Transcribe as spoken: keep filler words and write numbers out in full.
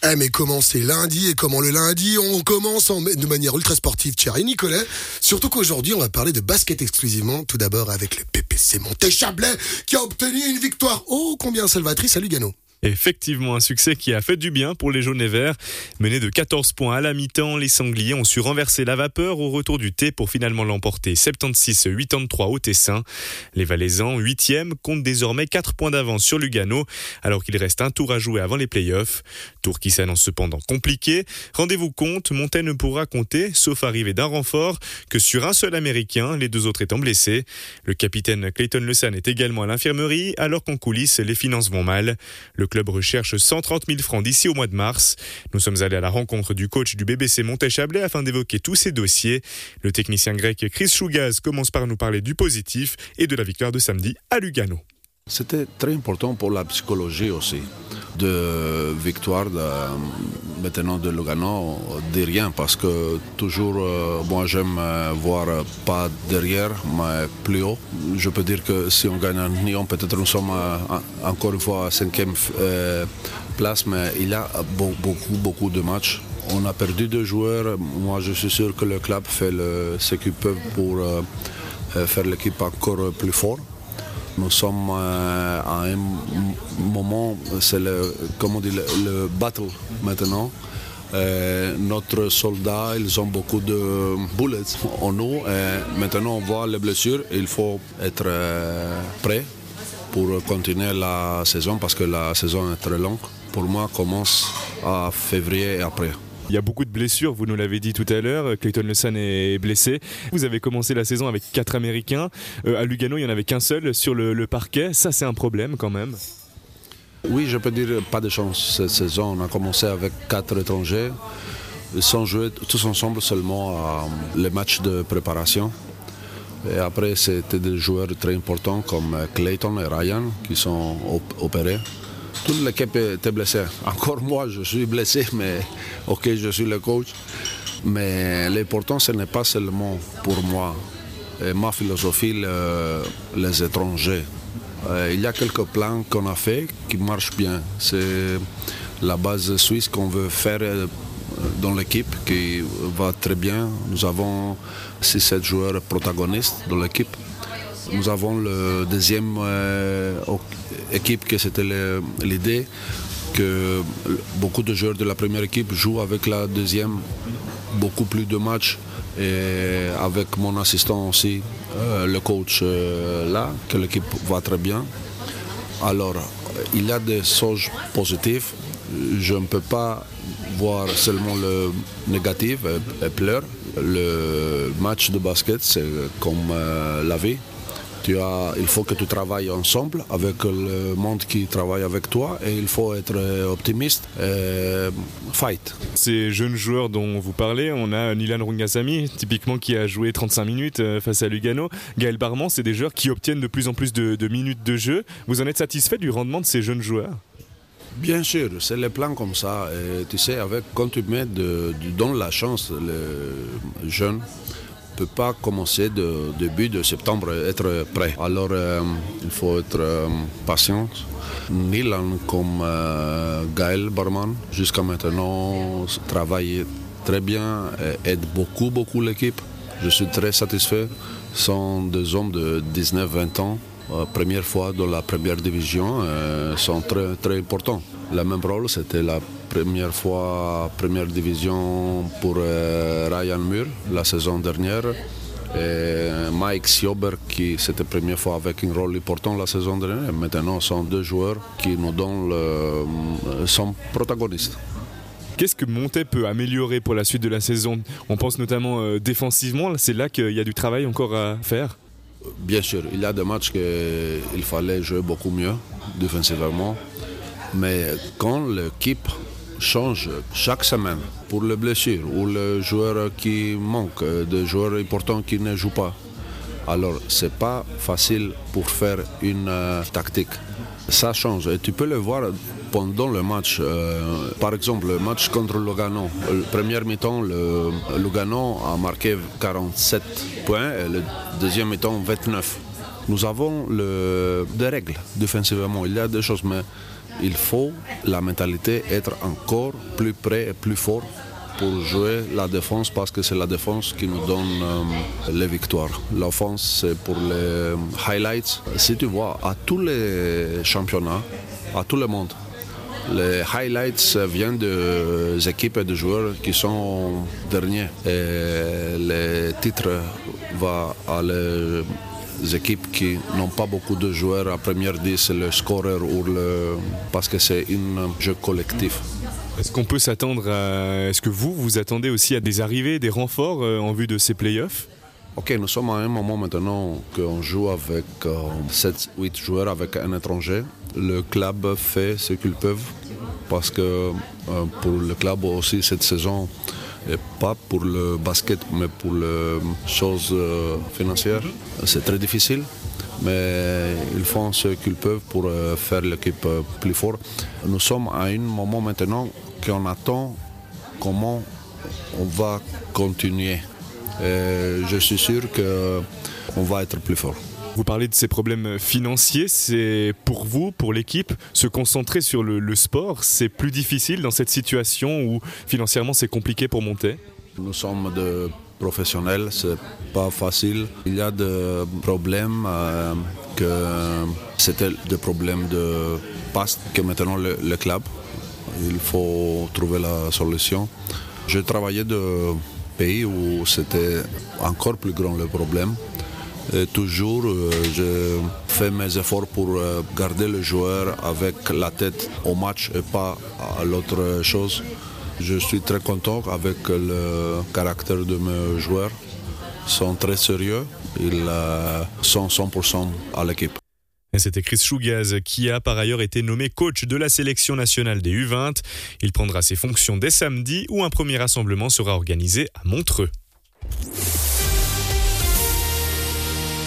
Eh mais comment c'est lundi et comment le lundi on commence en, de manière ultra sportive, Thierry Nicolet. Surtout qu'aujourd'hui on va parler de basket exclusivement. Tout d'abord avec le P P C Montéchablais qui a obtenu une victoire ô combien salvatrice à Lugano. Effectivement, un succès qui a fait du bien pour les jaunes et verts. Menés de quatorze points à la mi-temps, les sangliers ont su renverser la vapeur au retour du thé pour finalement l'emporter soixante-seize à quatre-vingt-treize au Tessin. Les Valaisans, huitième, comptent désormais quatre points d'avance sur Lugano, alors qu'il reste un tour à jouer avant les playoffs. Tour qui s'annonce cependant compliqué. Rendez-vous compte, Montet ne pourra compter, sauf arrivée d'un renfort, que sur un seul Américain, les deux autres étant blessés. Le capitaine Clayton Lesan est également à l'infirmerie, alors qu'en coulisses, les finances vont mal. Le club recherche cent trente mille francs d'ici au mois de mars. Nous sommes allés à la rencontre du coach du B B C Montéchablais afin d'évoquer tous ces dossiers. Le technicien grec Chris Chougaz commence par nous parler du positif et de la victoire de samedi à Lugano. C'était très important pour la psychologie aussi. De victoire de, maintenant de Lugano, de rien, parce que toujours, euh, moi j'aime voir pas derrière, mais plus haut. Je peux dire que si on gagne un Nyon, peut-être nous sommes à, à, encore une fois à cinquième euh, place, mais il y a beaucoup, beaucoup de matchs. On a perdu deux joueurs. Moi je suis sûr que le club fait le, ce qu'il peut pour euh, faire l'équipe encore plus forte. Nous sommes euh, à un moment, c'est le, comment on dit, le, le battle maintenant. Euh, notre soldat, ils ont beaucoup de bullets en nous. Et maintenant, on voit les blessures. Il faut être euh, prêt pour continuer la saison parce que la saison est très longue. Pour moi, commence à février et après. Il y a beaucoup de blessures, vous nous l'avez dit tout à l'heure. Clayton Lesan est blessé. Vous avez commencé la saison avec quatre Américains. Euh, à Lugano, il n'y en avait qu'un seul sur le, le parquet. Ça, c'est un problème quand même. Oui, je peux dire pas de chance. Cette saison, on a commencé avec quatre étrangers. Ils sont joués tous ensemble seulement à les matchs de préparation. Et après, c'était des joueurs très importants comme Clayton et Ryan qui sont op- opérés. Toute l'équipe était blessée. Encore moi, je suis blessé, mais ok, je suis le coach. Mais l'important, ce n'est pas seulement pour moi. Et ma philosophie, le, les étrangers. Il y a quelques plans qu'on a fait qui marchent bien. C'est la base suisse qu'on veut faire dans l'équipe qui va très bien. Nous avons six sept joueurs protagonistes dans l'équipe. Nous avons le deuxième euh, équipe que c'était le, l'idée que beaucoup de joueurs de la première équipe jouent avec la deuxième, beaucoup plus de matchs et avec mon assistant aussi, euh, le coach euh, là, que l'équipe va très bien. Alors, il y a des choses positives. Je ne peux pas voir seulement le négatif et, et pleurer. Le match de basket, c'est comme euh, la vie. Tu as, il faut que tu travailles ensemble avec le monde qui travaille avec toi et il faut être optimiste et fight. Ces jeunes joueurs dont vous parlez, on a Nilan Rungasamy, typiquement qui a joué trente-cinq minutes face à Lugano. Gaël Barman, c'est des joueurs qui obtiennent de plus en plus de, de minutes de jeu. Vous en êtes satisfait du rendement de ces jeunes joueurs ? Bien sûr, c'est les plans comme ça. Et tu sais, avec, quand tu mets de, de, dans la chance les jeunes, ne peut pas commencer de début de septembre être prêt. Alors euh, il faut être euh, patient. Nilan comme euh, Gaël Barman jusqu'à maintenant travaille très bien et aide beaucoup beaucoup l'équipe. Je suis très satisfait. Ce sont des hommes de dix-neuf vingt ans. Euh, première fois dans la première division, euh, sont très, très importants. Le même rôle, c'était la première fois première division pour euh, Ryan Muir la saison dernière. Et Mike Siober, qui c'était la première fois avec un rôle important la saison dernière. Maintenant, sont deux joueurs qui nous donnent le, sont protagonistes. Qu'est-ce que Montet peut améliorer pour la suite de la saison ? On pense notamment euh, défensivement, c'est là qu'il y a du travail encore à faire. Bien sûr, il y a des matchs qu'il fallait jouer beaucoup mieux défensivement. Mais quand l'équipe change chaque semaine pour les blessures ou le joueur qui manque, des joueurs importants qui ne jouent pas, alors ce n'est pas facile pour faire une euh, tactique. Ça change et tu peux le voir pendant le match. Euh, par exemple, le match contre Lugano. Le premier mi-temps, le Lugano a marqué quarante-sept points et le deuxième mi-temps vingt-neuf. Nous avons le, des règles défensivement. Il y a des choses, mais il faut la mentalité être encore plus près et plus fort pour jouer la défense parce que c'est la défense qui nous donne euh, les victoires. L'offense, c'est pour les highlights. Si tu vois, à tous les championnats, à tout le monde, les highlights viennent des équipes et des joueurs qui sont derniers. Et les titres vont à les équipes qui n'ont pas beaucoup de joueurs à première dix, le scoreur ou le... parce que c'est un jeu collectif. Est-ce qu'on peut s'attendre à... Est-ce que vous, vous attendez aussi à des arrivées, des renforts euh, en vue de ces playoffs ? Ok, nous sommes à un moment maintenant qu'on joue avec euh, sept huit joueurs avec un étranger. Le club fait ce qu'ils peuvent parce que euh, pour le club aussi cette saison, et pas pour le basket mais pour les choses euh, financières, c'est très difficile. Mais ils font ce qu'ils peuvent pour euh, faire l'équipe euh, plus forte. Nous sommes à un moment maintenant qu'on attend comment on va continuer. Et je suis sûr qu'on va être plus fort. Vous parlez de ces problèmes financiers, c'est pour vous, pour l'équipe, se concentrer sur le, le sport, c'est plus difficile dans cette situation où financièrement c'est compliqué pour monter ? Nous sommes de professionnels, c'est pas facile. Il y a des problèmes euh, que c'était des problèmes de past que maintenant le, le club. Il faut trouver la solution. J'ai travaillé de pays où c'était encore plus grand le problème. Et toujours, euh, je fais mes efforts pour euh, garder le joueur avec la tête au match et pas à l'autre chose. Je suis très content avec le caractère de mes joueurs. Ils sont très sérieux, ils euh, sont cent pour cent à l'équipe. Et c'était Chris Chougaz qui a par ailleurs été nommé coach de la sélection nationale des U vingt. Il prendra ses fonctions dès samedi où un premier rassemblement sera organisé à Montreux.